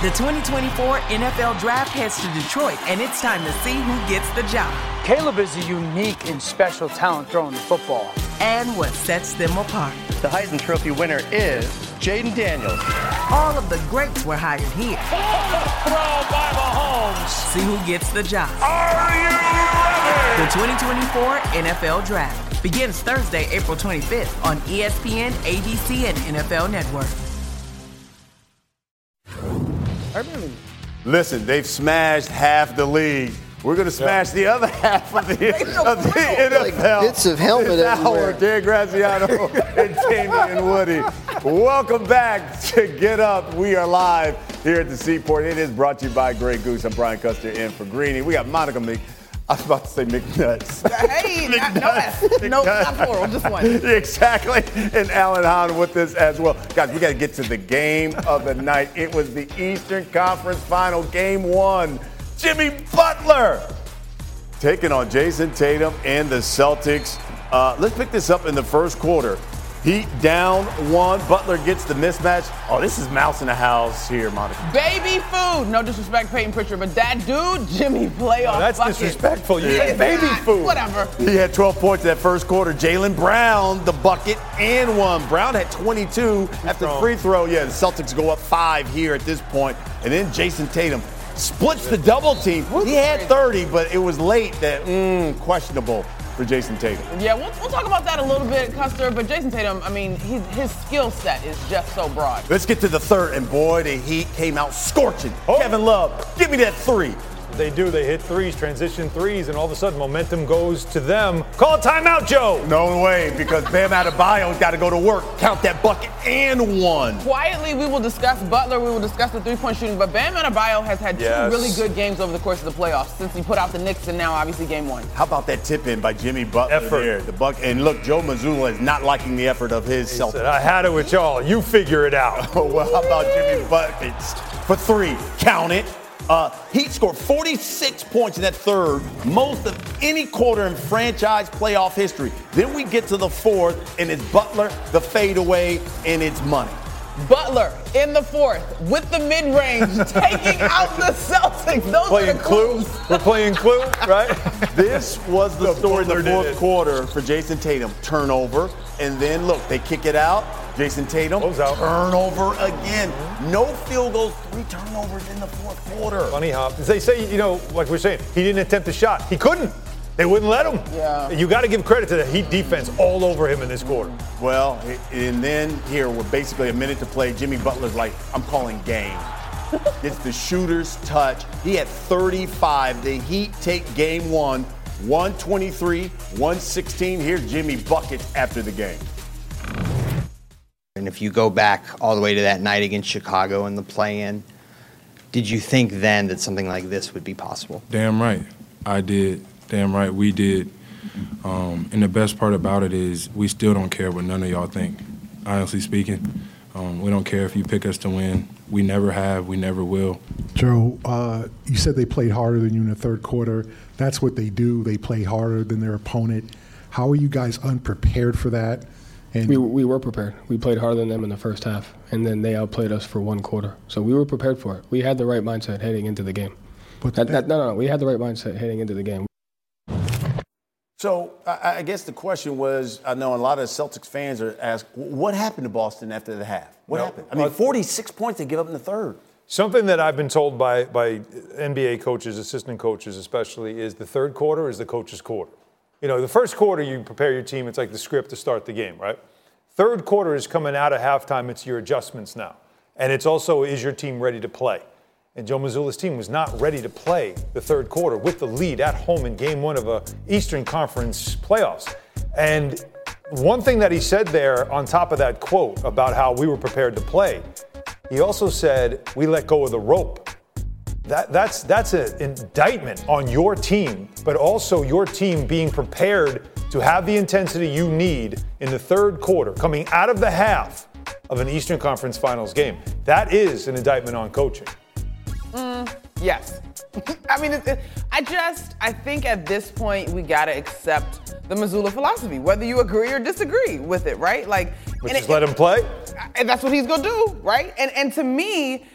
The 2024 NFL Draft heads to Detroit, and it's time to see who gets the job. Caleb is a unique and special talent throwing the football. And what sets them apart. The Heisman Trophy winner is Jaden Daniels. All of the greats were hired here. Throw by Mahomes. See who gets the job. Are you ready? The 2024 NFL Draft begins Thursday, April 25th on ESPN, ABC, and NFL Network. Listen, they've smashed half the league. We're going to smash the other half of the NFL. Like bits of helmet everywhere. Dan Graziano and Damian Woody. Welcome back to Get Up. We are live here at the Seaport. It is brought to you by Grey Goose. I'm Brian Custer in for Greeny. We got Monica I was about to say McNuts. Hey, no, not plural, just one. Exactly. And Alan Hahn with us as well. Guys, we got to get to the game of the night. It was the Eastern Conference Final, Game 1. Jimmy Butler taking on Jason Tatum and the Celtics. Let's pick this up in the first quarter. Heat down 1. Butler gets the mismatch. Oh, this is mouse in the house here, Monica. Baby food. No disrespect, Peyton Pritchard, but that dude, Jimmy, playoff That's bucket. disrespectful. You said baby food. Whatever. He had 12 points in that first quarter. Jaylen Brown, the bucket, and 1. Brown had 22 after the free throw. Yeah, the Celtics go up 5 here at this point. And then Jason Tatum splits the double team. He had 30, but it was late. That questionable for Jason Tatum. Yeah, we'll talk about that a little bit, Custer. But Jason Tatum, I mean, his skill set is just so broad. Let's get to the third, and boy, the Heat came out scorching. Kevin Love, give me that 3. They do. They hit threes, transition threes, and all of a sudden momentum goes to them. Call a timeout, Joe. No way, because Bam Adebayo's got to go to work. Count that bucket and 1. Quietly, we will discuss Butler. We will discuss the three-point shooting. But Bam Adebayo has had 2 really good games over the course of the playoffs since he put out the Knicks and now obviously Game 1. How about that tip-in by Jimmy Butler there? And look, Joe Mazzulla is not liking the effort of his Celtics. Said, I had it with y'all. You figure it out. Oh, well, how about Jimmy Buckets for 3? Count it. Heat scored 46 points in that third, most of any quarter in franchise playoff history. Then we get to the fourth, and it's Butler, the fadeaway, and it's money. Butler in the fourth with the mid-range, taking out the Celtics. Those playing are the clues. We're playing Clue, right? This was the story in the fourth quarter for Jason Tatum. Turnover, and then look, they kick it out. Jason Tatum, turnover again. No field goals, 3 turnovers in the fourth quarter. Funny how they say, like we're saying, he didn't attempt a shot. He couldn't. They wouldn't let him. Yeah. You got to give credit to the Heat defense all over him in this quarter. Well, and then here, with basically a minute to play, Jimmy Butler's like, I'm calling game. It's the shooter's touch. He had 35. The Heat take Game 1, 123, 116. Here's Jimmy Buckets after the game. And if you go back all the way to that night against Chicago in the play-in, did you think then that something like this would be possible? Damn right. I did. Damn right we did. And the best part about it is we still don't care what none of y'all think. Honestly speaking, we don't care if you pick us to win. We never have. We never will. Joe, you said they played harder than you in the third quarter. That's what they do. They play harder than their opponent. How are you guys unprepared for that? And we were prepared. We played harder than them in the first half, and then they outplayed us for 1 quarter. So we were prepared for it. We had the right mindset heading into the game. But no, we had the right mindset heading into the game. So I guess the question was, I know a lot of Celtics fans are asked, what happened to Boston after the half? What happened? I mean, 46 points they give up in the third. Something that I've been told by NBA coaches, assistant coaches especially, is the third quarter is the coach's quarter. The first quarter, you prepare your team. It's like the script to start the game, right? Third quarter is coming out of halftime. It's your adjustments now. And it's also, is your team ready to play? And Joe Mazzulla's team was not ready to play the third quarter with the lead at home in Game 1 of a Eastern Conference playoffs. And one thing that he said there on top of that quote about how we were prepared to play, he also said, we let go of the rope. That's an indictment on your team, but also your team being prepared to have the intensity you need in the third quarter, coming out of the half of an Eastern Conference Finals game. That is an indictment on coaching. Yes. I mean, I think at this point we got to accept the Mazzulla philosophy, whether you agree or disagree with it, right? But just let him play? And that's what he's going to do, right? And to me,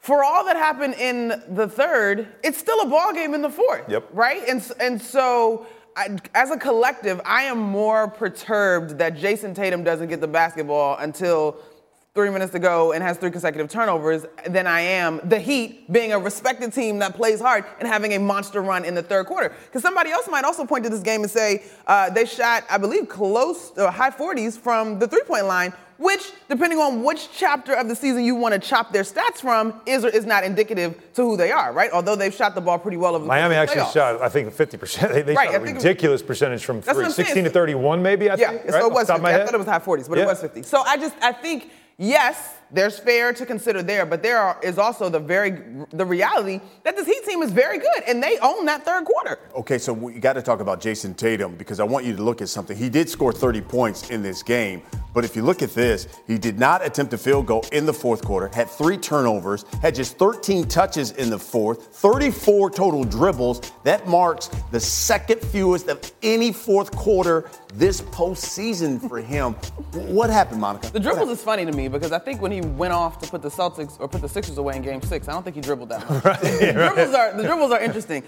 for all that happened in the third, it's still a ball game in the fourth. Yep. Right? And so, as a collective, I am more perturbed that Jason Tatum doesn't get the basketball until 3 minutes to go and has 3 consecutive turnovers than I am the Heat being a respected team that plays hard and having a monster run in the third quarter. Because somebody else might also point to this game and say they shot, I believe, close to high 40s from the three-point line, which, depending on which chapter of the season you want to chop their stats from, is or is not indicative to who they are, right? Although they've shot the ball pretty well over the Miami actually playoffs. shot, I think, 50%. They shot a ridiculous percentage from three. 16 to 31, maybe, I think. Yeah, so it was 50. I head? thought it was high 40s, but it was 50. So I think, yes, there's fair to consider there, but is also the reality that this Heat team is very good, and they own that third quarter. Okay, so we got to talk about Jason Tatum because I want you to look at something. He did score 30 points in this game, but if you look at this, he did not attempt a field goal in the fourth quarter, had 3 turnovers, had just 13 touches in the fourth, 34 total dribbles. That marks the second fewest of any fourth quarter this postseason for him. What happened, Monica? The dribbles is funny to me because I think when he went off to put the Celtics or put the Sixers away in Game 6, I don't think he dribbled that much. The dribbles are interesting.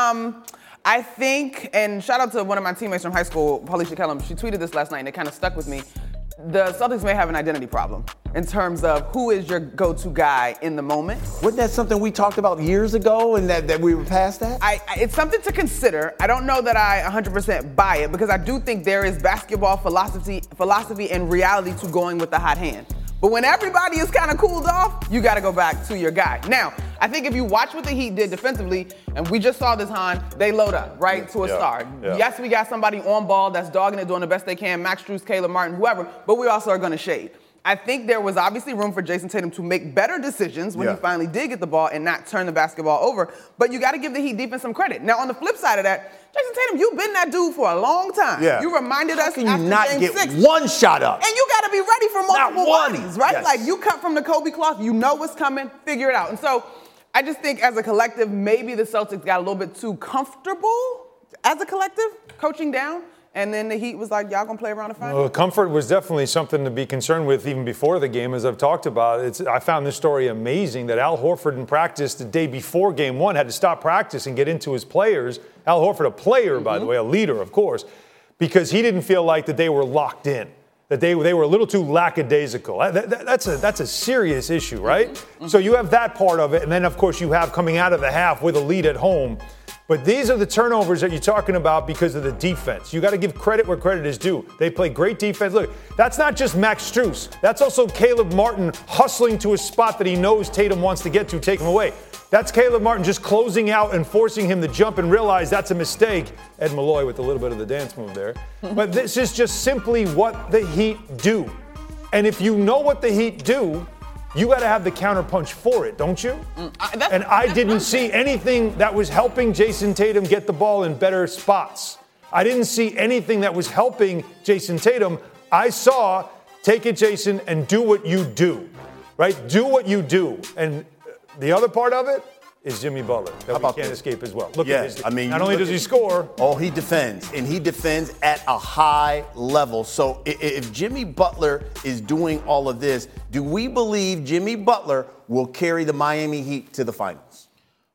I think, and shout out to one of my teammates from high school, Felicia Kellum. She tweeted this last night, and it kind of stuck with me. The Celtics may have an identity problem in terms of who is your go-to guy in the moment. Wasn't that something we talked about years ago and that we were past that? It's something to consider. I don't know that I 100% buy it because I do think there is basketball philosophy and reality to going with the hot hand. But when everybody is kind of cooled off, you got to go back to your guy. Now, I think if you watch what the Heat did defensively, and we just saw this, Han, they load up, right, to a star. Yeah. Yes, we got somebody on ball that's dogging it, doing the best they can, Max Strus, Caleb Martin, whoever, but we also are going to shade. I think there was obviously room for Jason Tatum to make better decisions when he finally did get the ball and not turn the basketball over, but you got to give the Heat defense some credit. Now, on the flip side of that, Jason Tatum, you've been that dude for a long time. Yeah. You reminded us Can after you not Game get 6. one shot up? And you got to be ready for multiple bodies, right? Yes. Like, you cut from the Kobe cloth, you know what's coming, figure it out. And so I just think as a collective, maybe the Celtics got a little bit too comfortable as a collective, coaching down. And then the Heat was like, y'all gonna play around the final? Well, comfort was definitely something to be concerned with even before the game, as I've talked about. I found this story amazing that Al Horford in practice the day before Game 1 had to stop practice and get into his players. Al Horford, a player, by the way, a leader, of course, because he didn't feel like that they were locked in, that they were a little too lackadaisical. That's a serious issue, right? So you have that part of it, and then, of course, you have coming out of the half with a lead at home. But these are the turnovers that you're talking about because of the defense. You got to give credit where credit is due. They play great defense. Look, that's not just Max Strus. That's also Caleb Martin hustling to a spot that he knows Tatum wants to get to, take him away. That's Caleb Martin just closing out and forcing him to jump and realize that's a mistake. Ed Malloy with a little bit of the dance move there. But this is just simply what the Heat do. And if you know what the Heat do, you got to have the counterpunch for it, don't you? And I didn't see anything that was helping Jason Tatum get the ball in better spots. I didn't see anything that was helping Jason Tatum. I saw, take it, Jason, and do what you do, right? Do what you do. And the other part of it is Jimmy Butler that we can't escape as well. Look at his, not only does he score. Oh, he defends, and he defends at a high level. So if Jimmy Butler is doing all of this, do we believe Jimmy Butler will carry the Miami Heat to the finals?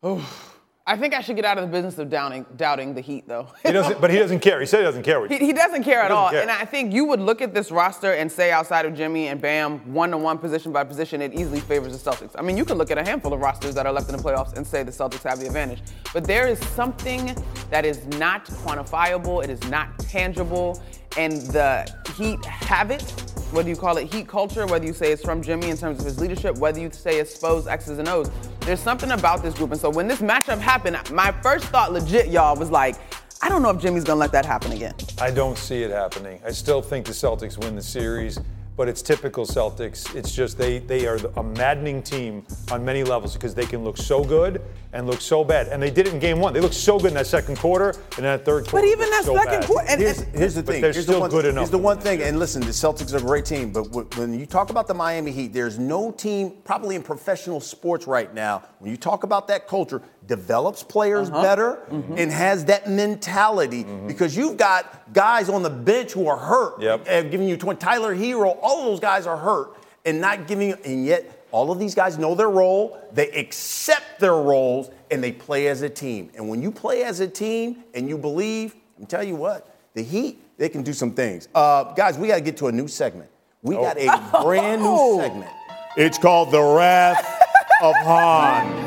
I think I should get out of the business of doubting the Heat, though. He doesn't care. He said he doesn't care. He doesn't care at all. And I think you would look at this roster and say outside of Jimmy and Bam, one-to-one, position by position, it easily favors the Celtics. I mean, you can look at a handful of rosters that are left in the playoffs and say the Celtics have the advantage. But there is something that is not quantifiable. It is not tangible. And the Heat have it. Whether you call it Heat culture, whether you say it's from Jimmy in terms of his leadership, whether you say it's Spo's X's and O's, there's something about this group. And so when this matchup happened, my first thought legit, y'all, was like, I don't know if Jimmy's gonna let that happen again. I don't see it happening. I still think the Celtics win the series, but it's typical Celtics. It's just they are a maddening team on many levels because they can look so good and look so bad. And they did it in Game 1. They looked so good in that second quarter and that third quarter. But even that second quarter. Here's the thing. They're still good enough. Here's the one thing. And listen, the Celtics are a great team. But when you talk about the Miami Heat, there's no team probably in professional sports right now, when you talk about that culture, develops players better and has that mentality because you've got guys on the bench who are hurt, giving you 20. Tyler Hero, all of those guys are hurt and not giving, and yet All of these guys know their role, they accept their roles, and they play as a team. And when you play as a team and you believe, I'll tell you what, the Heat, they can do some things. Guys, we got to get to a new segment. We got a brand new segment. It's called The Wrath of Han.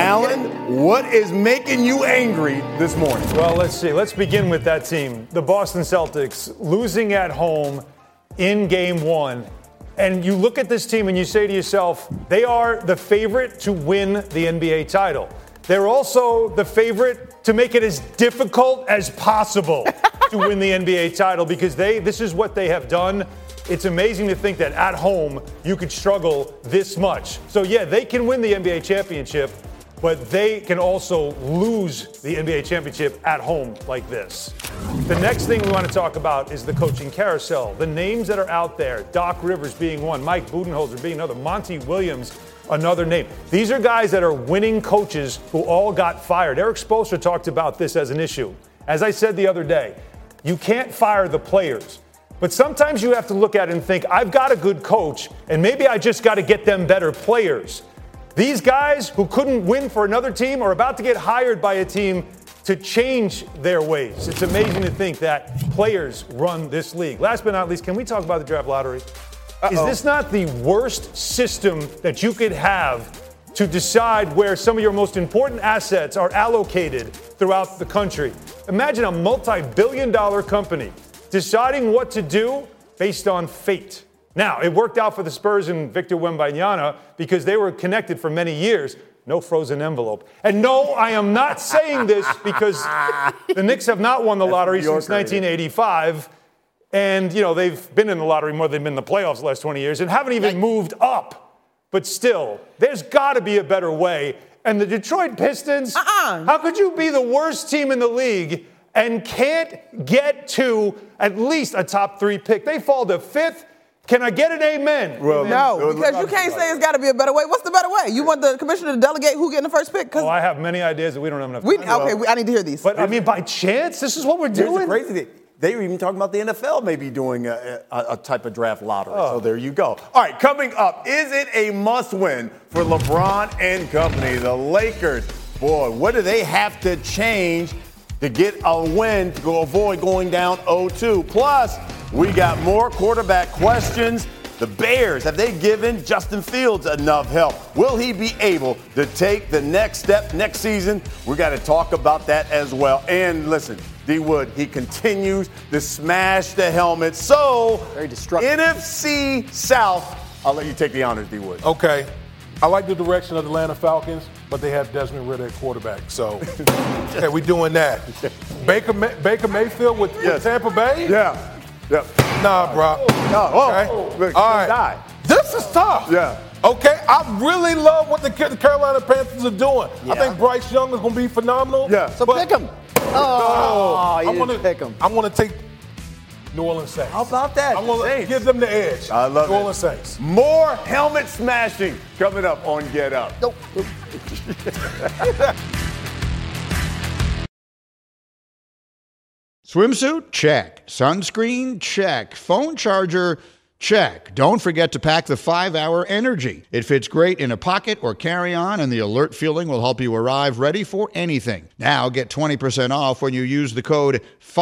Alan, what is making you angry this morning? Well, let's see. Let's begin with that team. The Boston Celtics losing at home in game 1. And you look at this team and you say to yourself, they are the favorite to win the NBA title. They're also the favorite to make it as difficult as possible to win the NBA title because this is what they have done. It's amazing to think that at home you could struggle this much. So, yeah, they can win the NBA championship, but they can also lose the NBA championship at home like this. The next thing we want to talk about is the coaching carousel. The names that are out there, Doc Rivers being one, Mike Budenholzer being another, Monty Williams, another name. These are guys that are winning coaches who all got fired. Eric Spoelstra talked about this as an issue. As I said the other day, you can't fire the players. But sometimes you have to look at it and think, I've got a good coach, and maybe I just got to get them better players. These guys who couldn't win for another team are about to get hired by a team to change their ways. It's amazing to think that players run this league. Last but not least, can we talk about the draft lottery? Is this not the worst system that you could have to decide where some of your most important assets are allocated throughout the country? Imagine a multi-billion-dollar company deciding what to do based on fate. Now, it worked out for the Spurs and Victor Wembanyama because they were connected for many years. No frozen envelope. And no, I am not saying this because the Knicks have not won the lottery since 1985. And, they've been in the lottery more than they've been in the playoffs the last 20 years and haven't even moved up. But still, there's got to be a better way. And the Detroit Pistons, how could you be the worst team in the league and can't get to at least a top 3 pick? They fall to 5th. Can I get an amen? Well, no, because you can't say it's got to be a better way. What's the better way? You want the commissioner to delegate who getting the first pick? Oh, I have many ideas that we don't have enough time. I need to hear these. But, by chance, this is what we're doing? Here's the crazy thing. They were even talking about the NFL maybe doing a type of draft lottery. So there you go. All right, coming up, is it a must-win for LeBron and company? The Lakers, boy, what do they have to change to get a win to avoid going down 0-2? Plus, we got more quarterback questions. The Bears, have they given Justin Fields enough help? Will he be able to take the next step next season? We got to talk about that as well. And listen, D. Wood, he continues to smash the helmet. So, very destructive. NFC South, I'll let you take the honors, D. Wood. Okay. I like the direction of the Atlanta Falcons, but they have Desmond Ridder at quarterback. So, okay, we're doing that. Baker Mayfield with Tampa Bay? Yeah. Yep. Nah, bro. No. Okay. All right. This is tough. Yeah. Okay. I really love what the Carolina Panthers are doing. Yeah. I think Bryce Young is going to be phenomenal. Yeah. So pick him. Oh, you didn't pick him. I'm going to take New Orleans Saints. How about that? I'm going to give them the edge. I love New Orleans Saints. More helmet smashing coming up on Get Up. Nope. Swimsuit? Check. Sunscreen? Check. Phone charger? Check. Don't forget to pack the 5-Hour Energy. It fits great in a pocket or carry-on, and the alert feeling will help you arrive ready for anything. Now get 20% off when you use the code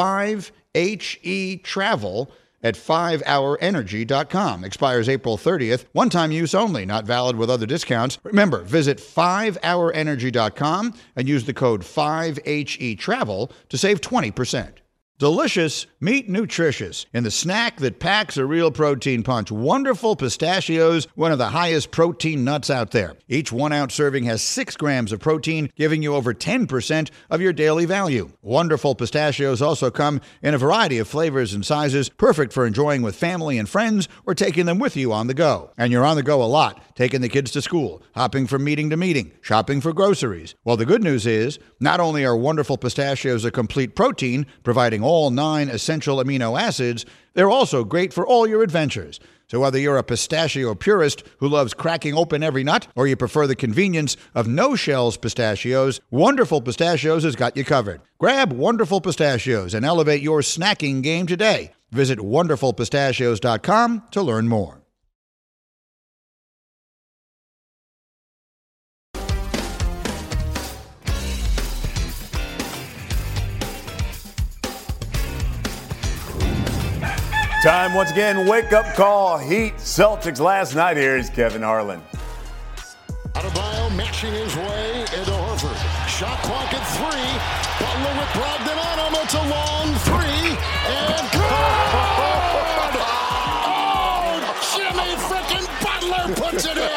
5HETRAVEL at 5hourenergy.com. Expires April 30th. One-time use only. Not valid with other discounts. Remember, visit 5hourenergy.com and use the code 5HETRAVEL to save 20%. Delicious, meet nutritious. In the snack that packs a real protein punch, Wonderful Pistachios, one of the highest protein nuts out there. Each 1-ounce serving has 6 grams of protein, giving you over 10% of your daily value. Wonderful Pistachios also come in a variety of flavors and sizes, perfect for enjoying with family and friends or taking them with you on the go. And you're on the go a lot, taking the kids to school, hopping from meeting to meeting, shopping for groceries. Well, the good news is, not only are Wonderful Pistachios a complete protein, providing all 9 essential amino acids, they're also great for all your adventures. So whether you're a pistachio purist who loves cracking open every nut, or you prefer the convenience of no-shells pistachios, Wonderful Pistachios has got you covered. Grab Wonderful Pistachios and elevate your snacking game today. Visit wonderfulpistachios.com to learn more. Time once again, wake-up call. Heat Celtics last night. Here's Kevin Harlan. Adebayo mashing his way into Horford. Shot clock at 3. Butler with Brogdon on him. It's a long 3. And good! Oh, Jimmy frickin' Butler puts it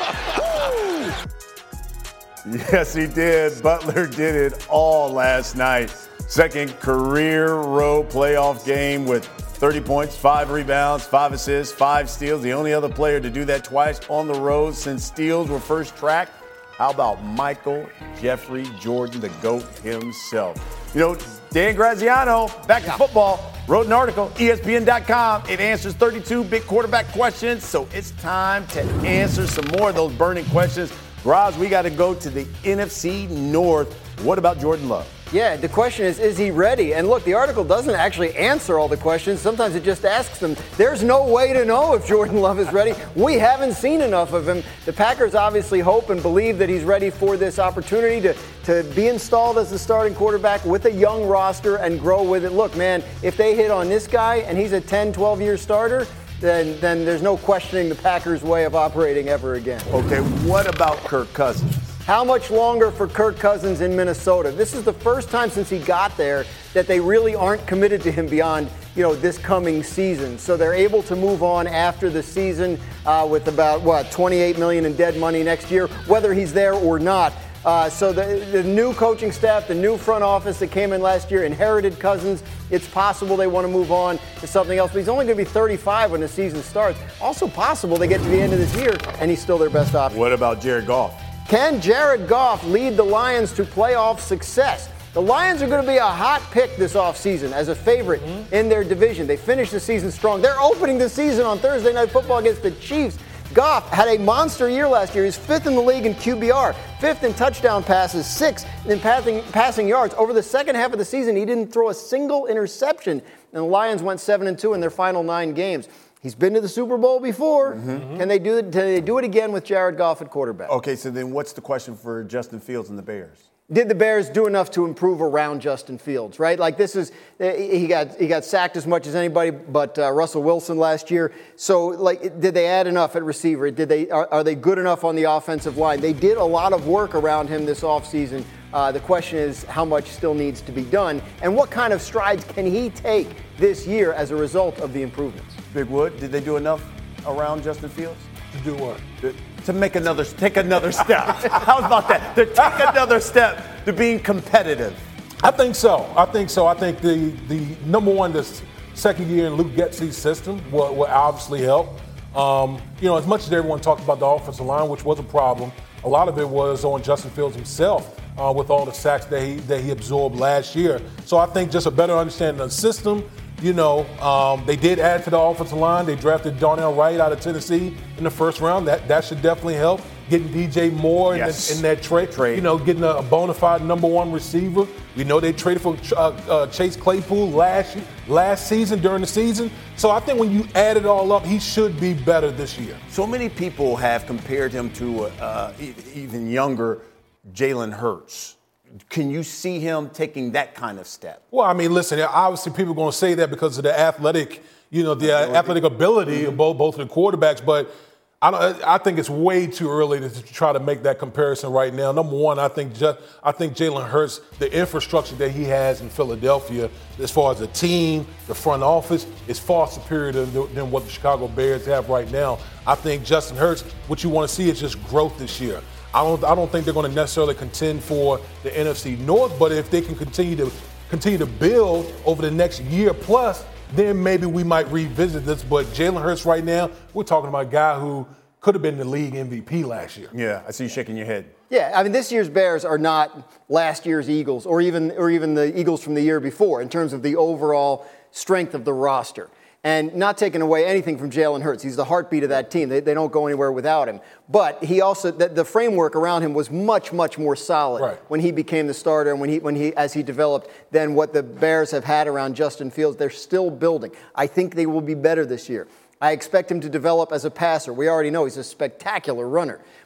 in! Woo! Yes, he did. Butler did it all last night. Second career road playoff game with 30 points, 5 rebounds, 5 assists, 5 steals. The only other player to do that twice on the road since steals were first tracked. How about Michael Jeffrey Jordan, the GOAT himself? You know, Dan Graziano, back to football, wrote an article, ESPN.com. It answers 32 big quarterback questions, so it's time to answer some more of those burning questions. Graz, we got to go to the NFC North. What about Jordan Love? Yeah, the question is he ready? And look, the article doesn't actually answer all the questions. Sometimes it just asks them. There's no way to know if Jordan Love is ready. We haven't seen enough of him. The Packers obviously hope and believe that he's ready for this opportunity to be installed as the starting quarterback with a young roster and grow with it. Look, man, if they hit on this guy and he's a 10, 12-year starter, then there's no questioning the Packers' way of operating ever again. Okay, what about Kirk Cousins? How much longer for Kirk Cousins in Minnesota? This is the first time since he got there that they really aren't committed to him beyond, this coming season. So they're able to move on after the season with about, $28 million in dead money next year, whether he's there or not. So the new coaching staff, the new front office that came in last year inherited Cousins. It's possible they want to move on to something else, but he's only going to be 35 when the season starts. Also possible they get to the end of this year and he's still their best option. What about Jared Goff? Can Jared Goff lead the Lions to playoff success? The Lions are going to be a hot pick this offseason as a favorite in their division. They finished the season strong. They're opening the season on Thursday Night Football against the Chiefs. Goff had a monster year last year. He's 5th in the league in QBR, 5th in touchdown passes, 6th in passing yards. Over the second half of the season, he didn't throw a single interception, and the Lions went 7-2 in their final 9 games. He's been to the Super Bowl before. Can they do it again with Jared Goff at quarterback? Okay, so then what's the question for Justin Fields and the Bears? Did the Bears do enough to improve around Justin Fields, right? Like he got sacked as much as anybody but Russell Wilson last year. So, did they add enough at receiver? Are they good enough on the offensive line? They did a lot of work around him this offseason. The question is how much still needs to be done and what kind of strides can he take this year as a result of the improvements? Big Wood, did they do enough around Justin Fields? To do what? To take another step. How about that? To take another step to being competitive. I think so. I think the number one, the second year in Luke Getsy's system will obviously help. As much as everyone talked about the offensive line, which was a problem, a lot of it was on Justin Fields himself with all the sacks that he absorbed last year. So I think just a better understanding of the system. They did add to the offensive line. They drafted Darnell Wright out of Tennessee in the first round. That should definitely help. Getting DJ Moore in that trade. Getting a bona fide number one receiver. We know they traded for Chase Claypool last season during the season. So I think when you add it all up, he should be better this year. So many people have compared him to even younger Jalen Hurts. Can you see him taking that kind of step? Well, I mean, listen, obviously people are going to say that because of the athletic, athletic ability of both of the quarterbacks, but I think it's way too early to try to make that comparison right now. Number one, I think Jalen Hurts, the infrastructure that he has in Philadelphia, as far as the team, the front office, is far superior than what the Chicago Bears have right now. I think Justin Hurts, what you want to see is just growth this year. I don't think they're going to necessarily contend for the NFC North, but if they can continue to build over the next year plus, then maybe we might revisit this. But Jalen Hurts right now, we're talking about a guy who could have been the league MVP last year. Yeah, I see you shaking your head. Yeah, I mean, this year's Bears are not last year's Eagles or even the Eagles from the year before in terms of the overall strength of the roster. And not taking away anything from Jalen Hurts. He's the heartbeat of that team. They don't go anywhere without him. But he also, the framework around him was much, much more solid when he became the starter and as he developed than what the Bears have had around Justin Fields. They're still building. I think they will be better this year. I expect him to develop as a passer. We already know he's a spectacular runner.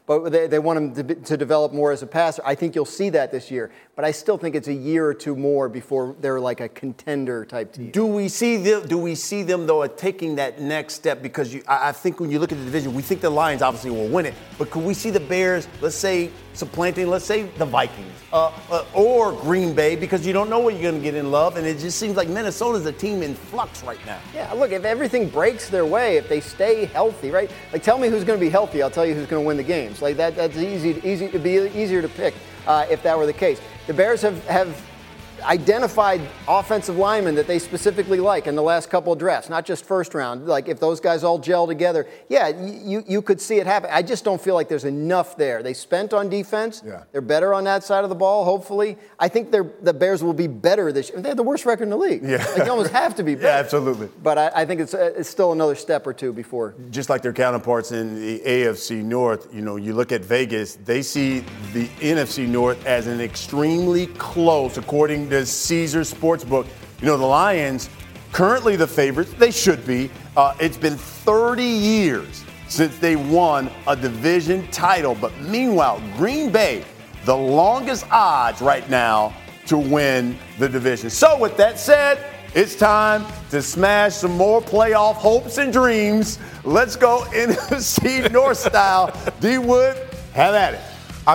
but they want him to develop more as a passer. I think you'll see that this year, but I still think it's a year or two more before they're like a contender type team. Do we see them though taking that next step? Because I think when you look at the division, we think the Lions obviously will win it, but could we see the Bears, let's say, supplanting, let's say, the Vikings or Green Bay, because you don't know what you're going to get in Love, and it just seems like Minnesota's a team in flux right now. Yeah, look, if everything breaks their way, if they stay healthy, right? Like, tell me who's going to be healthy, I'll tell you who's going to win the games. Like, that's easy. It'd be easier to pick if that were the case. The Bears have identified offensive linemen that they specifically like in the last couple of drafts, not just first round. Like, if those guys all gel together, yeah, you could see it happen. I just don't feel like there's enough there. They spent on defense. Yeah. They're better on that side of the ball, hopefully. I think the Bears will be better this year. They have the worst record in the league. Yeah. Like, they almost have to be better. Yeah, absolutely. But I think it's still another step or two before. Just like their counterparts in the AFC North, you look at Vegas, they see the NFC North as an extremely close, according to Caesar Sportsbook. The Lions, currently the favorites. They should be. It's been 30 years since they won a division title. But meanwhile, Green Bay, the longest odds right now to win the division. So with that said, it's time to smash some more playoff hopes and dreams. Let's go NFC North style. D. Wood, have at it.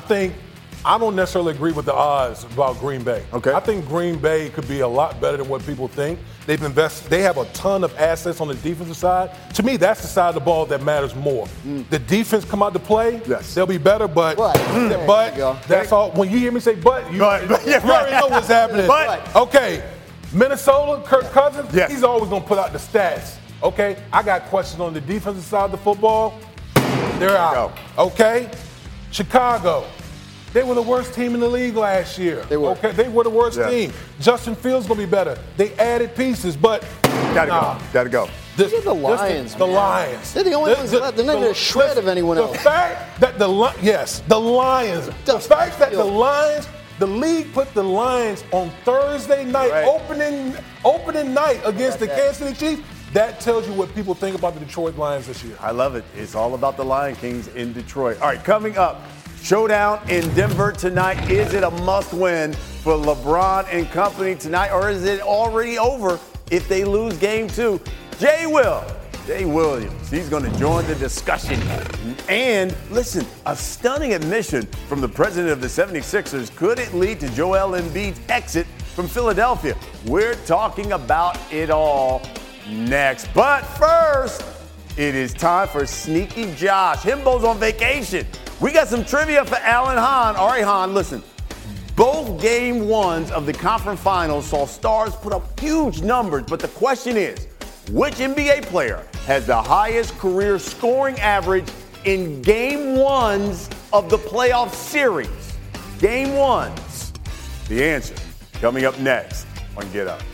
I don't necessarily agree with the odds about Green Bay. Okay. I think Green Bay could be a lot better than what people think. They have a ton of assets on the defensive side. To me, that's the side of the ball that matters more. The defense come out to play, they'll be better, but that's all. When you hear me say you already know what's happening. Okay, Minnesota, Kirk Cousins, he's always going to put out the stats. Okay, I got questions on the defensive side of the football. They're out. Okay, Chicago. They were the worst team in the league last year. They were. Okay, they were the worst team. Justin Fields going to be better. They added pieces, but Gotta go. Look at the Lions. The Lions. They're the only ones left. They're not even a shred of anyone else. The fact that the Lions. The fact that the league put the Lions on Thursday night, opening night against the Kansas City Chiefs. That tells you what people think about the Detroit Lions this year. I love it. It's all about the Lion Kings in Detroit. All right, coming up. Showdown in Denver tonight. Is it a must-win for LeBron and company tonight, or is it already over if they lose game 2? Jay Williams, he's going to join the discussion. And listen, a stunning admission from the president of the 76ers. Could it lead to Joel Embiid's exit from Philadelphia? We're talking about it all next. But first, it is time for Sneaky Josh. Himbo's on vacation. We got some trivia for Alan Hahn. All right, Hahn, listen. Both game ones of the conference finals saw stars put up huge numbers, but the question is, which NBA player has the highest career scoring average in game ones of the playoff series? Game ones. The answer coming up next on Get Up.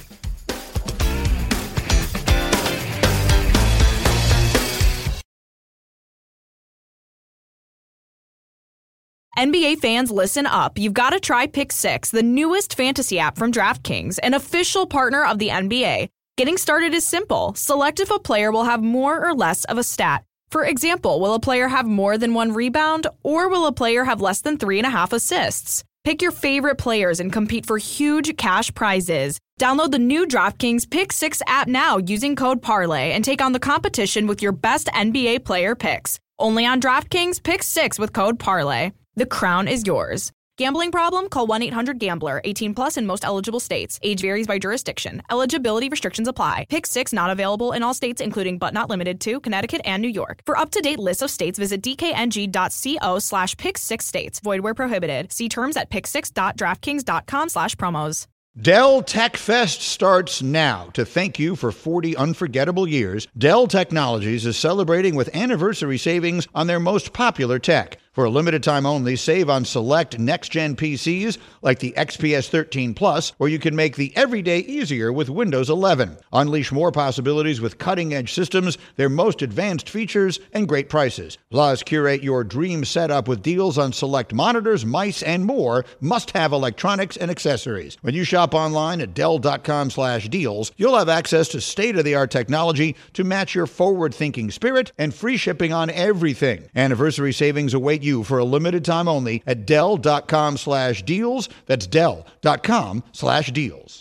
NBA fans, listen up. You've got to try Pick 6, the newest fantasy app from DraftKings, an official partner of the NBA. Getting started is simple. Select if a player will have more or less of a stat. For example, will a player have more than 1 rebound, or will a player have less than 3.5 assists? Pick your favorite players and compete for huge cash prizes. Download the new DraftKings Pick 6 app now using code PARLAY and take on the competition with your best NBA player picks. Only on DraftKings Pick 6 with code PARLAY. The crown is yours. Gambling problem? Call 1-800-GAMBLER. 18 plus in most eligible states. Age varies by jurisdiction. Eligibility restrictions apply. Pick 6 not available in all states, including but not limited to Connecticut and New York. For up-to-date lists of states, visit dkng.co/pick6states. Void where prohibited. See terms at pick6.draftkings.com/promos. Dell Tech Fest starts now. To thank you for 40 unforgettable years, Dell Technologies is celebrating with anniversary savings on their most popular tech. For a limited time only, save on select next-gen PCs like the XPS 13 Plus, where you can make the everyday easier with Windows 11. Unleash more possibilities with cutting-edge systems, their most advanced features, and great prices. Plus, curate your dream setup with deals on select monitors, mice, and more must-have electronics and accessories. When you shop online at Dell.com/deals, you'll have access to state-of-the-art technology to match your forward-thinking spirit and free shipping on everything. Anniversary savings await you you for a limited time only at Dell.com/deals. That's Dell.com/deals.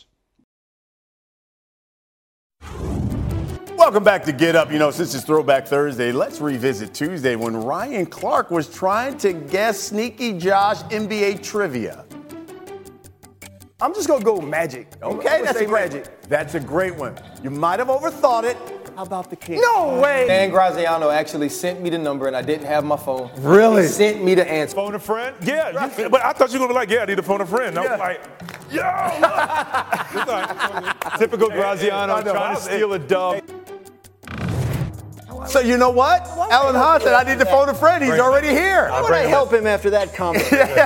Welcome back to Get Up. Since it's Throwback Thursday, let's revisit Tuesday when Ryan Clark was trying to guess Sneaky Josh NBA trivia. I'm just going to go Magic. Okay, that's a great one. You might have overthought it. How about the King? No way. Dan Graziano actually sent me the number, and I didn't have my phone. Really? He sent me the answer. Phone a friend? Yeah, but I thought you were going to be like, I need to phone a friend. I was like, typical Graziano trying to steal a dub. So you know what? Alan Hahn said, I need to phone a friend. He's already here. Why would I help him after that comment?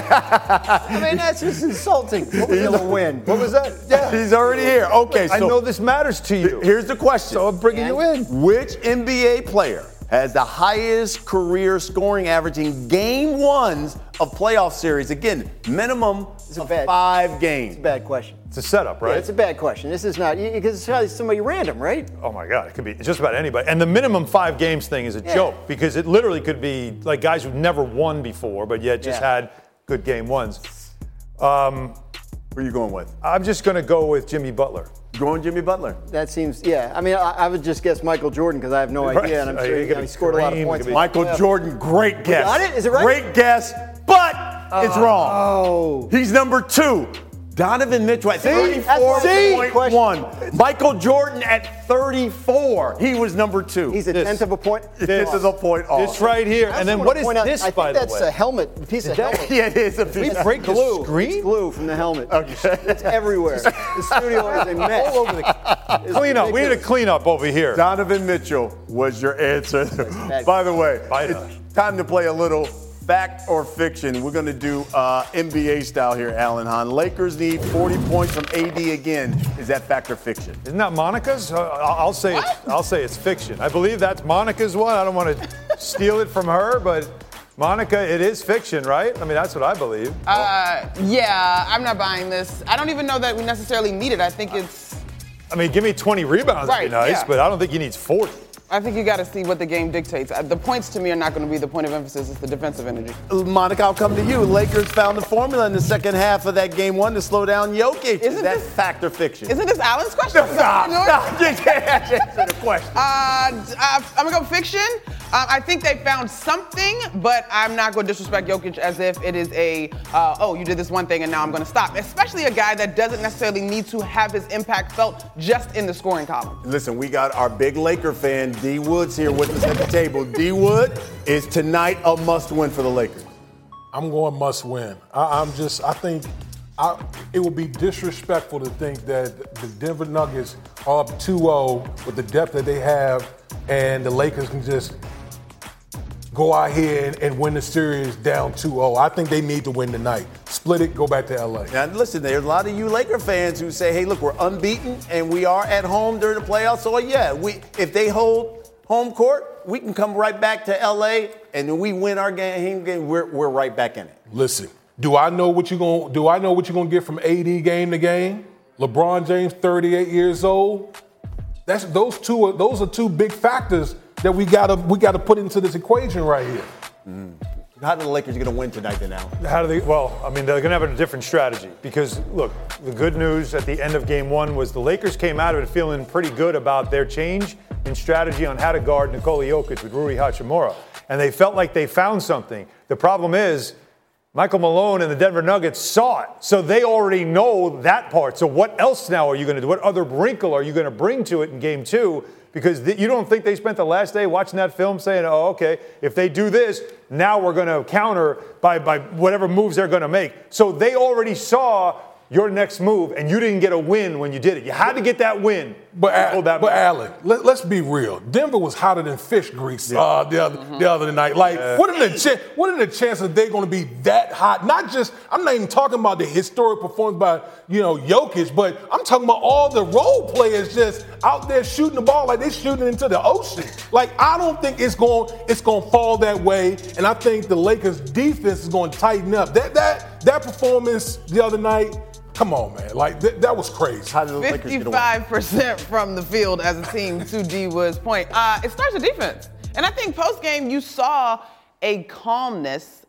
I mean, that's just insulting. What was the win? What was that? Yeah. He's already here. Okay, so I know this matters to you. Here's the question. So I'm bringing you in. Which NBA player has the highest career scoring average in game ones of playoff series? Again, minimum of 5 games. It's a bad question. It's a setup, right? Yeah, it's a bad question. This is not, because it's probably somebody random, right? Oh my God, it could be just about anybody. And the minimum 5 games thing is a joke because it literally could be like guys who've never won before, but yet just had good game ones. Who are you going with? I'm just going to go with Jimmy Butler. Going Jimmy Butler? That seems, I mean, I would just guess Michael Jordan because I have no idea, and I'm sure he scored a lot of points. Michael Jordan, great guess. Got it? Is it right? Great guess, but it's wrong. Oh. He's number 2. Donovan Mitchell at 34.1. Michael Jordan at 34. He was number 2. He's a tenth of a point. This is a point off. This right here. And then what is this, by the way? That's a helmet, a piece of helmet. Yeah, it is a piece of break glue. the screen? It's glue from the helmet. Okay. It's everywhere. The studio is a mess. All over the clean up. We need a clean up over here. Donovan Mitchell was your answer. By the way, it's time to play a little fact or fiction. We're going to do NBA style here, Alan Hahn. Lakers need 40 points from AD again. Is that fact or fiction? Isn't that Monica's? I'll say it's fiction. I believe that's Monica's one. I don't want to steal it from her, but Monica, it is fiction, right? I mean, that's what I believe. Yeah, I'm not buying this. I don't even know that we necessarily need it. I think it's... I mean, give me 20 rebounds would be nice, but I don't think he needs 40. I think you got to see what the game dictates. The points to me are not going to be the point of emphasis. It's the defensive energy. Monica, I'll come to you. Lakers found the formula in the second half of that game 1 to slow down Jokic. Is that fact or fiction? Isn't this Alan's question? Stop. You can't answer the question. I'm going to go fiction. I think they found something, but I'm not going to disrespect Jokic as if it is you did this one thing and now I'm going to stop. Especially a guy that doesn't necessarily need to have his impact felt just in the scoring column. Listen, we got our big Laker fan, D. Woods, here with us at the table. D. Wood, is tonight a must-win for the Lakers? I'm going must-win. I think it would be disrespectful to think that the Denver Nuggets are up 2-0 with the depth that they have, and the Lakers can just go out here and win the series down 2-0. I think they need to win tonight. Split it, go back to LA. Now, listen, there's a lot of you Laker fans who say, hey, look, we're unbeaten and we are at home during the playoffs. So, if they hold home court, we can come right back to LA and then we win our game, we're right back in it. Listen, do I know what you're gonna get from AD game to game? LeBron James, 38 years old. Those are two big factors that we gotta put into this equation right here. How are the Lakers going to win tonight then, Al? Well, I mean, they're going to have a different strategy because, look, the good news at the end of game 1 was the Lakers came out of it feeling pretty good about their change in strategy on how to guard Nikola Jokic with Rui Hachimura. And they felt like they found something. The problem is Michael Malone and the Denver Nuggets saw it. So they already know that part. So what else now are you going to do? What other wrinkle are you going to bring to it in game 2? Because you don't think they spent the last day watching that film saying, oh, okay, if they do this, now we're going to counter by whatever moves they're going to make. So they already saw your next move, and you didn't get a win when you did it. You had to get that win. But Allen, let's be real. Denver was hotter than fish grease the other night. Like, what are the chances they're going to be that hot? I'm not even talking about the historic performance by Jokic, but I'm talking about all the role players just out there shooting the ball like they're shooting into the ocean. Like, I don't think it's going to fall that way, and I think the Lakers' defense is going to tighten up. That performance the other night. Come on, man. Like, that was crazy. How did the Lakers get away? 55% from the field as a team, to D. Wood's point. It starts with defense. And I think post-game you saw a calmness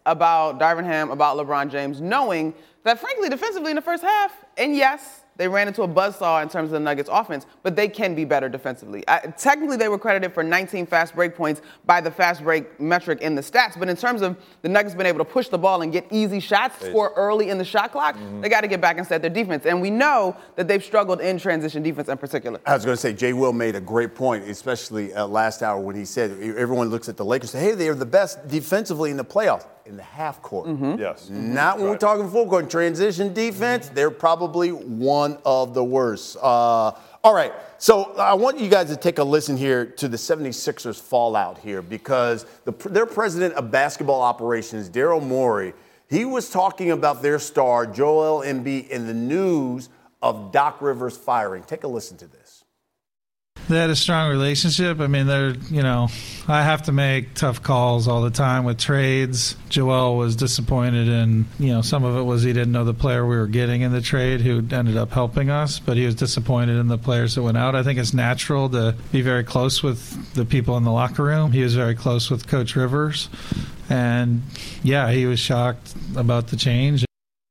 about Darvin Ham, about LeBron James, knowing that, frankly, defensively in the first half, and yes, they ran into a buzzsaw in terms of the Nuggets offense, but they can be better defensively. Technically, they were credited for 19 fast break points by the fast break metric in the stats, but in terms of the Nuggets being able to push the ball and get easy shots, score early in the shot clock, they got to get back and set their defense. And we know that they've struggled in transition defense in particular. I was going to say, Jay Will made a great point, especially last hour when he said everyone looks at the Lakers and say, hey, they're the best defensively in the playoffs. In the half court. Yes. Not when we're talking full court. Transition defense, they're probably one of the worst. All right, so I want you guys to take a listen here to the 76ers fallout here because their president of basketball operations, Daryl Morey, he was talking about their star, Joel Embiid, in the news of Doc Rivers firing. Take a listen to this. They had a strong relationship. I mean, I have to make tough calls all the time with trades. Joel was disappointed in, some of it was he didn't know the player we were getting in the trade who ended up helping us, but he was disappointed in the players that went out. I think it's natural to be very close with the people in the locker room. He was very close with Coach Rivers. And, yeah, he was shocked about the change.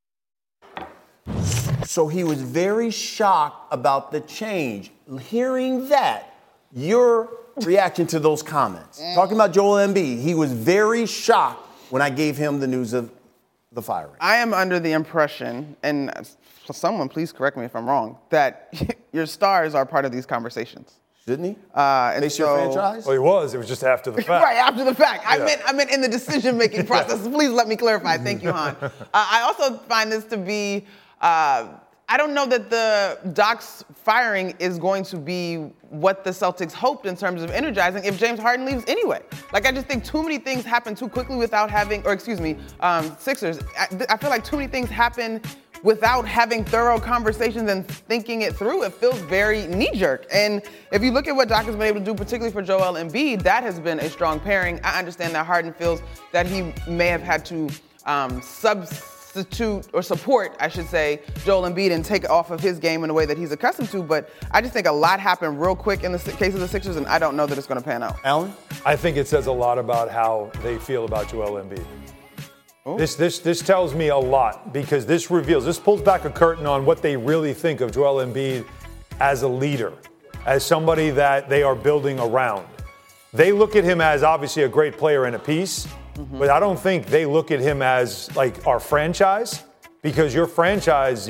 So he was very shocked about the change. Hearing that, your reaction to those comments. Talking about Joel Embiid, he was very shocked when I gave him the news of the firing. I am under the impression, and someone please correct me if I'm wrong, that your stars are part of these conversations. Shouldn't he? Your franchise? Well, he was. It was just after the fact. Right, after the fact. Yeah. I meant in the decision-making process. Please let me clarify. Thank you, Han. I also find this to be... I don't know that the Doc's firing is going to be what the Celtics hoped in terms of energizing if James Harden leaves anyway. I just think too many things happen too quickly without having, Sixers. I feel like too many things happen without having thorough conversations and thinking it through. It feels very knee-jerk. And if you look at what Doc has been able to do, particularly for Joel Embiid, that has been a strong pairing. I understand that Harden feels that he may have had to support, I should say, Joel Embiid and take off of his game in a way that he's accustomed to. But I just think a lot happened real quick in the case of the Sixers, and I don't know that it's going to pan out. Alan? I think it says a lot about how they feel about Joel Embiid. This tells me a lot because this pulls back a curtain on what they really think of Joel Embiid as a leader, as somebody that they are building around. They look at him as obviously a great player and a piece. But I don't think they look at him as our franchise because your franchise,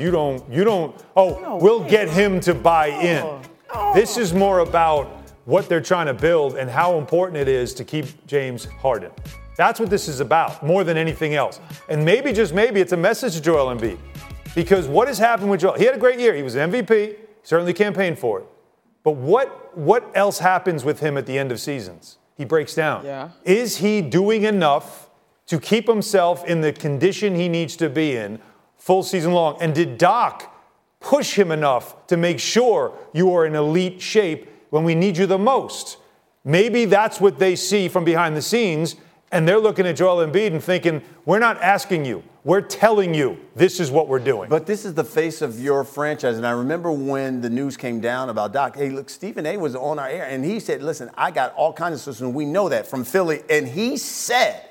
we'll get him to buy in. This is more about what they're trying to build and how important it is to keep James Harden. That's what this is about more than anything else. And maybe, just maybe, it's a message to Joel Embiid because what has happened with Joel? He had a great year. He was an MVP, certainly campaigned for it. But what else happens with him at the end of seasons? He breaks down. Yeah. Is he doing enough to keep himself in the condition he needs to be in full season long? And did Doc push him enough to make sure you are in elite shape when we need you the most? Maybe that's what they see from behind the scenes, and they're looking at Joel Embiid and thinking, we're not asking you. We're telling you this is what we're doing. But this is the face of your franchise. And I remember when the news came down about Doc, hey, look, Stephen A. was on our air, and he said, listen, I got all kinds of systems. We know that from Philly. And he said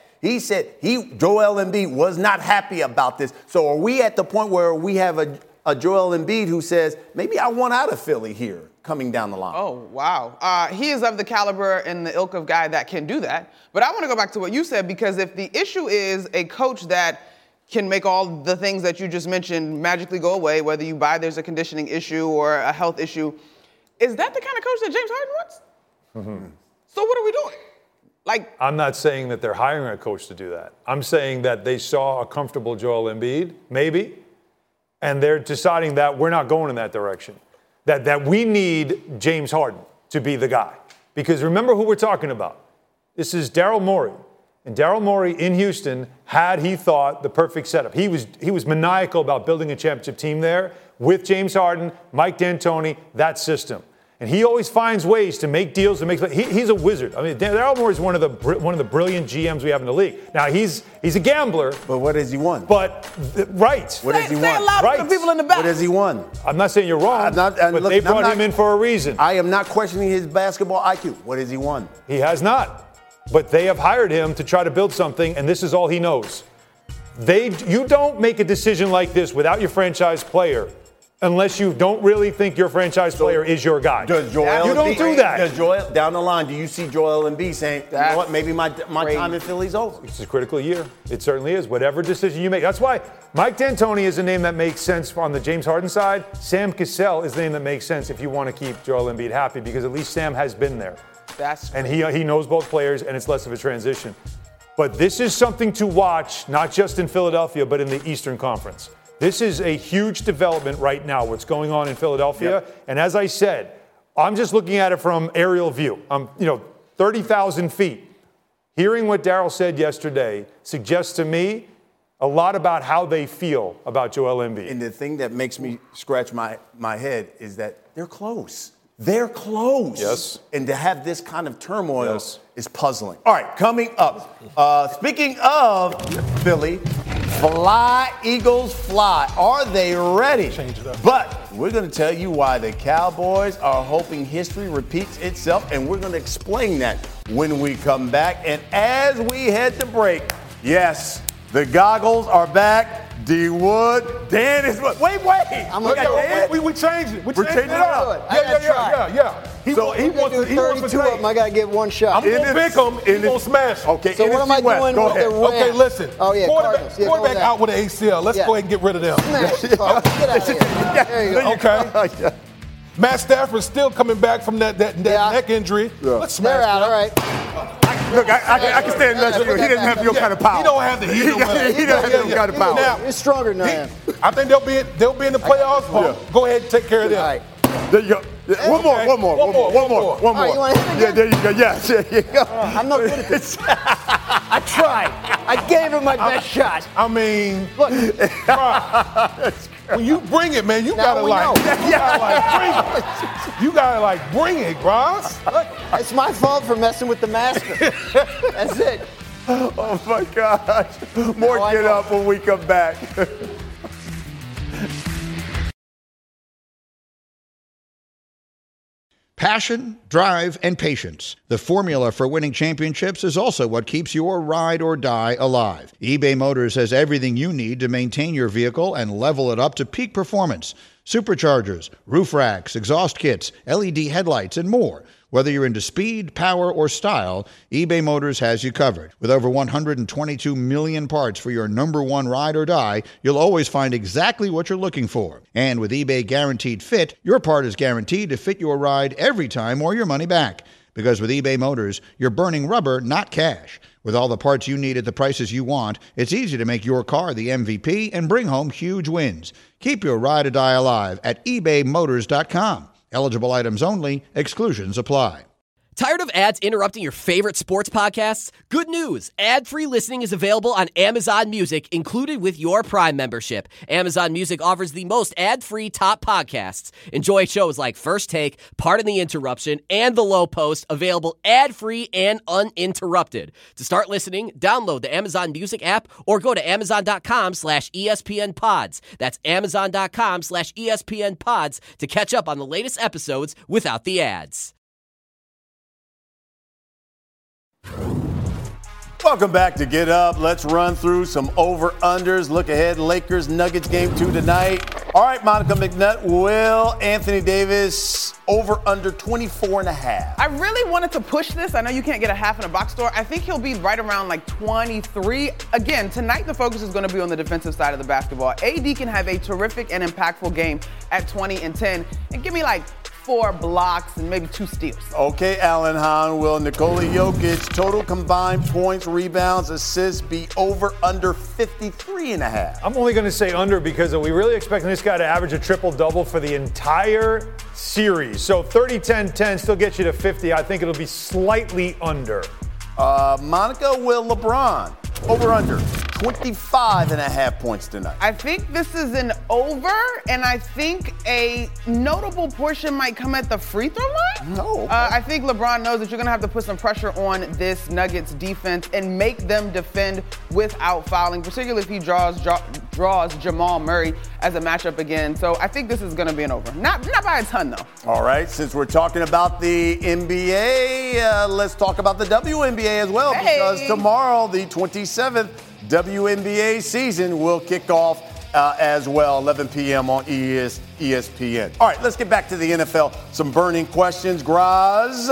Joel Embiid was not happy about this. So are we at the point where we have a Joel Embiid who says, maybe I want out of Philly here coming down the line? Oh, wow. He is of the caliber and the ilk of guy that can do that. But I want to go back to what you said, because if the issue is a coach that can make all the things that you just mentioned magically go away, whether you buy there's a conditioning issue or a health issue, is that the kind of coach that James Harden wants? Mm-hmm. So what are we doing? I'm not saying that they're hiring a coach to do that. I'm saying that they saw a comfortable Joel Embiid, maybe, and they're deciding that we're not going in that direction. That we need James Harden to be the guy. Because remember who we're talking about. This is Daryl Morey. And Daryl Morey in Houston he thought, the perfect setup. He was maniacal about building a championship team there with James Harden, Mike D'Antoni, that system. And he always finds ways to make deals. He's a wizard. I mean, Daryl Morey is one of the brilliant GMs we have in the league. Now he's a gambler. But what has he won? Right. What has he won? Say it loud for the people in the back. What has he won? I'm not saying you're wrong, but they brought him in for a reason. I am not questioning his basketball IQ. What has he won? He has not. but they have hired him to try to build something, and this is all he knows. You don't make a decision like this without your franchise player unless you don't really think your franchise player is your guy. Does Joel you don't do that. Does Joel, down the line, do you see Joel Embiid saying, you know what, maybe my time in Philly's over? It's a critical year. It certainly is. Whatever decision you make. That's why Mike D'Antoni is a name that makes sense on the James Harden side. Sam Cassell is the name that makes sense if you want to keep Joel Embiid happy, because at least Sam has been there. And he knows both players, and it's less of a transition. But this is something to watch, not just in Philadelphia, but in the Eastern Conference. This is a huge development right now, what's going on in Philadelphia. Yep. And as I said, I'm just looking at it from aerial view. I'm, 30,000 feet. Hearing what Daryl said yesterday suggests to me a lot about how they feel about Joel Embiid. And the thing that makes me scratch my head is that they're close. They're close. Yes. And to have this kind of turmoil is puzzling. All right, coming up. Speaking of Philly, fly, Eagles, fly. Are they ready? Change it up. But we're going to tell you why the Cowboys are hoping history repeats itself, and we're going to explain that when we come back. And as we head to break, yes, the goggles are back. D. Wood, Dan is wait. We changed it. We're changing it up. Yeah. He wants to 32 of them. I got to get one shot. I'm going to pick him. He's going to smash. Okay. So what am I doing with the Rams? Okay, listen. Oh, yeah, quarterback out with an ACL. Let's go ahead and get rid of them. Smash. Get out of here. There you go. Okay. Matt Stafford's still coming back from that neck injury. Yeah. Let's smash. They're out. All right. Look, I can stand next to you. He doesn't have your kind of power. He don't have the heat. He doesn't have your kind of power. Now, He's stronger than I am. I think they'll be in the playoffs. Go ahead and take care of them. All right. There you go. One more. You want to hit Yeah, there you go. Yes, there you go. I'm not good at this. I tried. I gave him my best shot. I mean, look. When you bring it, man, you gotta bring it. You gotta bring it, Ross. Look, it's my fault for messing with the master. That's it. Oh my gosh. More Get Up when we come back. Passion, drive, and patience. The formula for winning championships is also what keeps your ride or die alive. eBay Motors has everything you need to maintain your vehicle and level it up to peak performance. Superchargers, roof racks, exhaust kits, LED headlights, and more. Whether you're into speed, power, or style, eBay Motors has you covered. With over 122 million parts for your number one ride or die, you'll always find exactly what you're looking for. And with eBay Guaranteed Fit, your part is guaranteed to fit your ride every time or your money back. Because with eBay Motors, you're burning rubber, not cash. With all the parts you need at the prices you want, it's easy to make your car the MVP and bring home huge wins. Keep your ride or die alive at ebaymotors.com. Eligible items only. Exclusions apply. Tired of ads interrupting your favorite sports podcasts? Good news! Ad-free listening is available on Amazon Music, included with your Prime membership. Amazon Music offers the most ad-free top podcasts. Enjoy shows like First Take, Pardon the Interruption, and The Low Post, available ad-free and uninterrupted. To start listening, download the Amazon Music app or go to amazon.com/ESPN Pods. That's amazon.com/ESPN Pods to catch up on the latest episodes without the ads. Welcome back to Get Up. Let's run through some over-unders. Look ahead, Lakers Nuggets game 2 tonight. All right, Monica McNutt, will Anthony Davis over-under 24.5? I really wanted to push this. I know you can't get a half in a box store. I think he'll be right around 23. Again, tonight the focus is going to be on the defensive side of the basketball. AD can have a terrific and impactful game at 20 and 10 and give me 4 blocks and maybe 2 steals. Okay, Alan Hahn, will Nikola Jokic total combined points, rebounds, assists be over under 53.5? I'm only going to say under because we really expecting this guy to average a triple-double for the entire series. So 30-10-10 still gets you to 50. I think it'll be slightly under. Monica, will LeBron over under 25.5 points tonight. I think this is an over, and I think a notable portion might come at the free throw line. No. I think LeBron knows that you're going to have to put some pressure on this Nuggets defense and make them defend without fouling, particularly if he draws Jamal Murray as a matchup again. So I think this is going to be an over. Not by a ton, though. All right, since we're talking about the NBA, let's talk about the WNBA as well, because tomorrow, the 27th WNBA season will kick off as well, 11 p.m. on ESPN. All right, let's get back to the NFL. Some burning questions. Graz,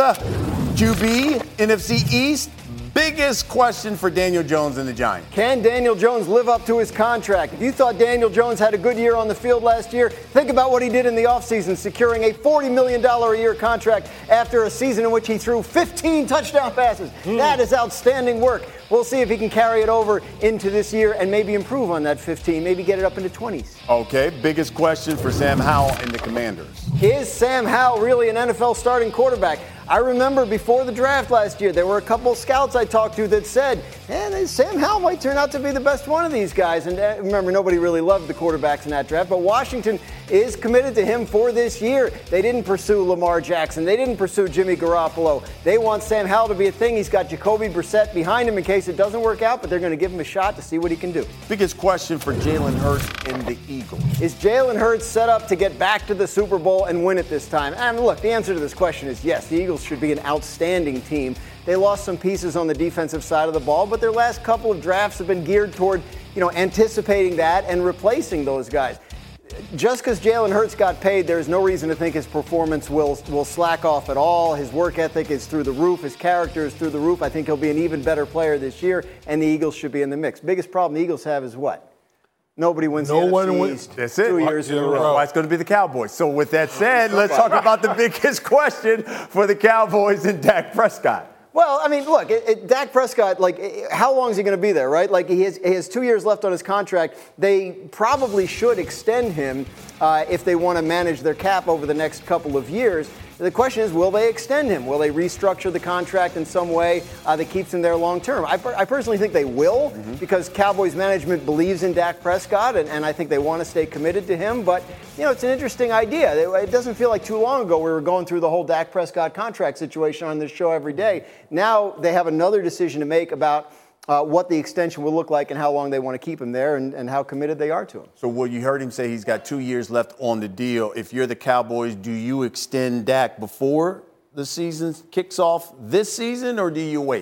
QB, NFC East. Biggest question for Daniel Jones and the Giants. Can Daniel Jones live up to his contract? If you thought Daniel Jones had a good year on the field last year, think about what he did in the offseason, securing a $40 million a year contract after a season in which he threw 15 touchdown passes. That is outstanding work. We'll see if he can carry it over into this year and maybe improve on that 15, maybe get it up into 20s. Okay, biggest question for Sam Howell and the Commanders. Is Sam Howell really an NFL starting quarterback? I remember before the draft last year, there were a couple of scouts I talked to that said, Sam Howell might turn out to be the best one of these guys. And remember, nobody really loved the quarterbacks in that draft, but Washington is committed to him for this year. They didn't pursue Lamar Jackson. They didn't pursue Jimmy Garoppolo. They want Sam Howell to be a thing. He's got Jacoby Brissett behind him in case it doesn't work out, but they're going to give him a shot to see what he can do. Biggest question for Jalen Hurts and the Eagles. Is Jalen Hurts set up to get back to the Super Bowl and win it this time? And look, the answer to this question is yes. The Eagles should be an outstanding team. They lost some pieces on the defensive side of the ball, but their last couple of drafts have been geared toward, anticipating that and replacing those guys. Just because Jalen Hurts got paid, there's no reason to think his performance will slack off at all. His work ethic is through the roof. His character is through the roof. I think he'll be an even better player this year, and the Eagles should be in the mix. Biggest problem the Eagles have is what? Nobody wins the NFC East. That's it. 2 years in a row. Why it's going to be the Cowboys. So with that said, let's talk about the biggest question for the Cowboys and Dak Prescott. Well, I mean, look, Dak Prescott, how long is he going to be there, right? He has 2 years left on his contract. They probably should extend him if they want to manage their cap over the next couple of years. The question is, will they extend him? Will they restructure the contract in some way that keeps him there long term? I personally think they will because Cowboys management believes in Dak Prescott, and I think they want to stay committed to him. But, it's an interesting idea. It doesn't feel like too long ago we were going through the whole Dak Prescott contract situation on this show every day. Now they have another decision to make about what the extension will look like and how long they want to keep him there and how committed they are to him. So you heard him say he's got 2 years left on the deal. If you're the Cowboys, do you extend Dak before the season kicks off this season, or do you wait?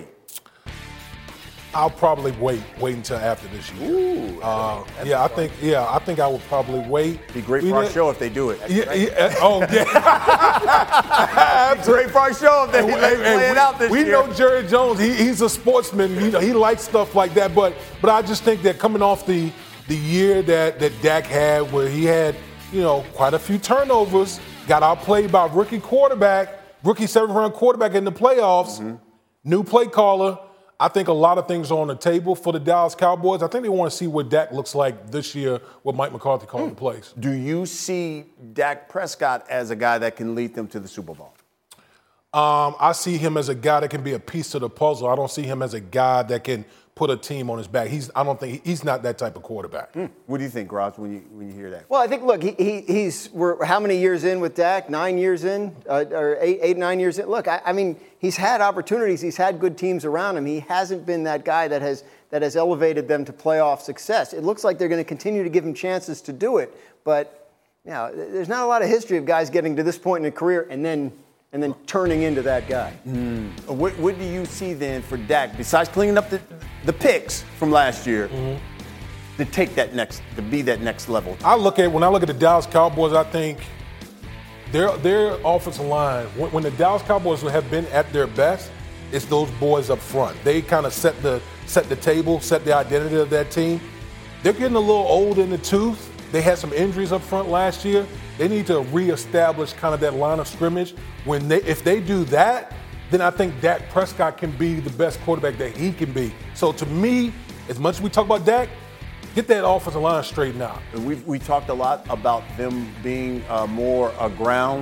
I'll probably wait until after this year. Ooh, I think I would probably wait. Be great for our show if they do it. Oh yeah. Great for our show if they play it out this year. We know Jerry Jones. He's a sportsman. He likes stuff like that. But I just think that coming off the year that Dak had, where he had quite a few turnovers, got outplayed by rookie 7th-round quarterback in the playoffs, new play caller. I think a lot of things are on the table for the Dallas Cowboys. I think they want to see what Dak looks like this year with Mike McCarthy calling the plays. Do you see Dak Prescott as a guy that can lead them to the Super Bowl? I see him as a guy that can be a piece to the puzzle. I don't see him as a guy that can put a team on his back. I don't think he's not that type of quarterback. What do you think, Ross, when you hear that? Well, I think, look, we're how many years in with Dak? 9 years in? Or 9 years in? Look, I mean, he's had opportunities. He's had good teams around him. He hasn't been that guy that has elevated them to playoff success. It looks like they're going to continue to give him chances to do it, but there's not a lot of history of guys getting to this point in a career and then turning into that guy. What do you see then for Dak, besides cleaning up the picks from last year, to be that next level? When I look at the Dallas Cowboys, I think their offensive line, when the Dallas Cowboys have been at their best, it's those boys up front. They kind of set the table, set the identity of that team. They're getting a little old in the tooth. They had some injuries up front last year. They need to reestablish kind of that line of scrimmage. If they do that, then I think Dak Prescott can be the best quarterback that he can be. So to me, as much as we talk about Dak, get that offensive line straightened out. We talked a lot about them being more a ground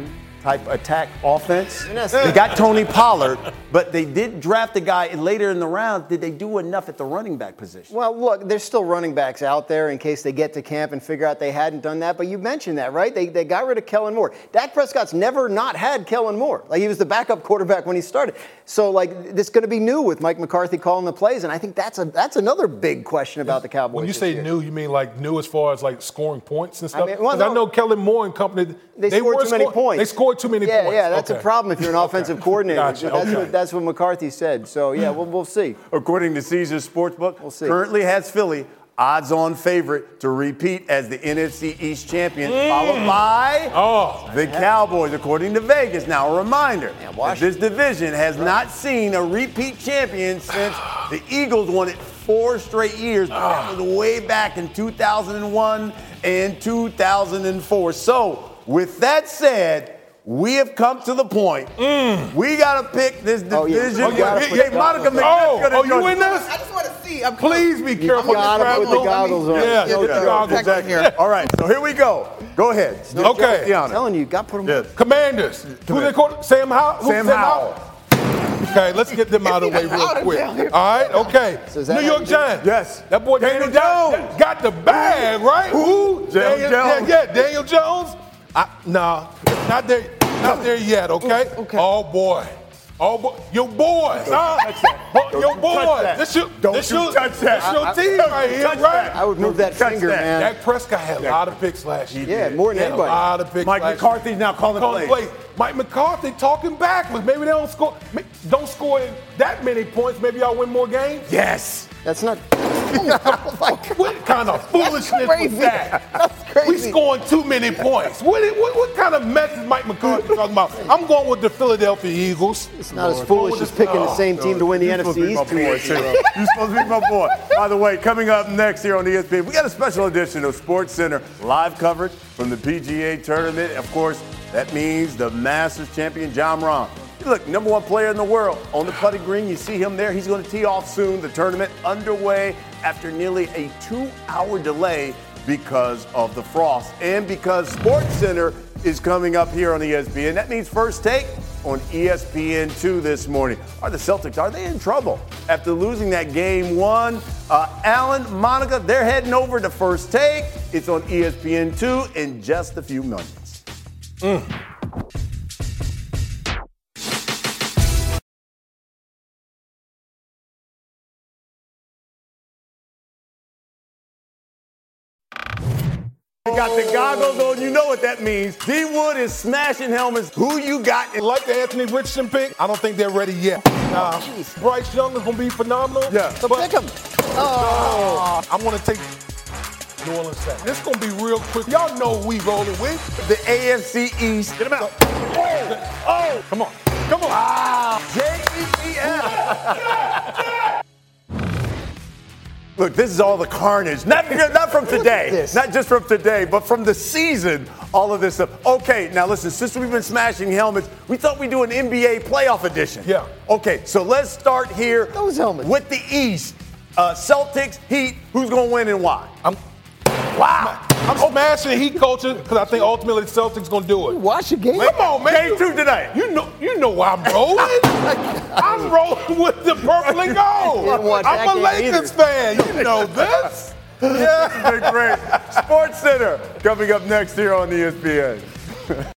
type attack offense. They got Tony Pollard, but they did draft a guy later in the round. Did they do enough at the running back position? Well, look, there's still running backs out there in case they get to camp and figure out they hadn't done that. But you mentioned that, right? They got rid of Kellen Moore. Dak Prescott's never not had Kellen Moore. Like, he was the backup quarterback when he started. So, like, this is going to be new with Mike McCarthy calling the plays, and I think that's another big question about the Cowboys. When you say new, you mean like new as far as like scoring points and stuff? I mean, well, no. I know Kellen Moore and company, they scored too many points. They scored too many points. Yeah, that's a problem if you're an offensive coordinator. Gotcha. That's what McCarthy said. So, yeah, we'll see. According to Caesars Sportsbook, we'll see. Currently has Philly odds-on favorite to repeat as the NFC East champion, followed by the Cowboys, according to Vegas. Now, a reminder, that this division has not seen a repeat champion since the Eagles won it 4 straight years, but that was way back in 2001 and 2004. So, with that said, we have come to the point. We got to pick this division. Monica McNutt's you in this? I just want to see. Please be careful. You got to put the goggles on. Yeah, exactly. All right, so here we go. Go ahead. Okay. I'm telling you, you got to put them on. Commanders. Who they call? Sam Howell? Sam Howell. Okay, let's get them out of the way real quick. All right, okay. New York Giants. Yes. That boy Daniel Jones got the bag, right? Who? Daniel Jones. Yeah, Daniel Jones. Nah, not there. Not there yet, okay? Okay. Oh, boy. Your boy. Your boy. This your team right here, right? I would move that finger, man. Dak Prescott had a lot of picks last year. Yeah, more than anybody. A lot of picks Mike McCarthy's now calling plays. Mike McCarthy talking backwards. Maybe they don't score that many points. Maybe y'all win more games. Yes. That's not. What kind of foolishness was that? That's crazy. We scoring too many points. What kind of mess is Mike McCarthy talking about? I'm going with the Philadelphia Eagles. It's not as foolish as picking the same team to win the NFC East 2 years ago. You're supposed to be my boy. By the way, coming up next here on ESPN, we got a special edition of SportsCenter live coverage from the PGA tournament. Of course, that means the Masters champion, Jon Rahm. Look, #1 player in the world on the putting green. You see him there. He's going to tee off soon. The tournament underway after nearly a 2-hour delay because of the frost and because SportsCenter is coming up here on ESPN. That means First Take on ESPN2 this morning. Are the Celtics, are they in trouble after losing that game 1? Alan, Monica, they're heading over to First Take. It's on ESPN2 in just a few minutes. They got the goggles on. You know what that means. D Wood is smashing helmets. Who you got? Like the Anthony Richardson pick, I don't think they're ready yet. Bryce Young is going to be phenomenal. Yeah. So pick him. I'm going to take New Orleans Saints. This is going to be real quick. Y'all know who we rolling with. The AFC East. Get him out. Come on. JEPL. Look, this is all the carnage. Not from today. Not just from today, but from the season. All of this stuff. Okay, now listen, since we've been smashing helmets, we thought we'd do an NBA playoff edition. Yeah. Okay, so let's start here Those helmets. with the East. Celtics, Heat, who's going to win and why? I'm smashing the Heat culture because I think ultimately the Celtics going to do it. Watch the game. Come on, man. Game 2 tonight. You know where I'm rolling. I'm rolling with the purple and gold. I'm a Lakers fan. You know this. Yeah. This has been great. SportsCenter coming up next here on ESPN.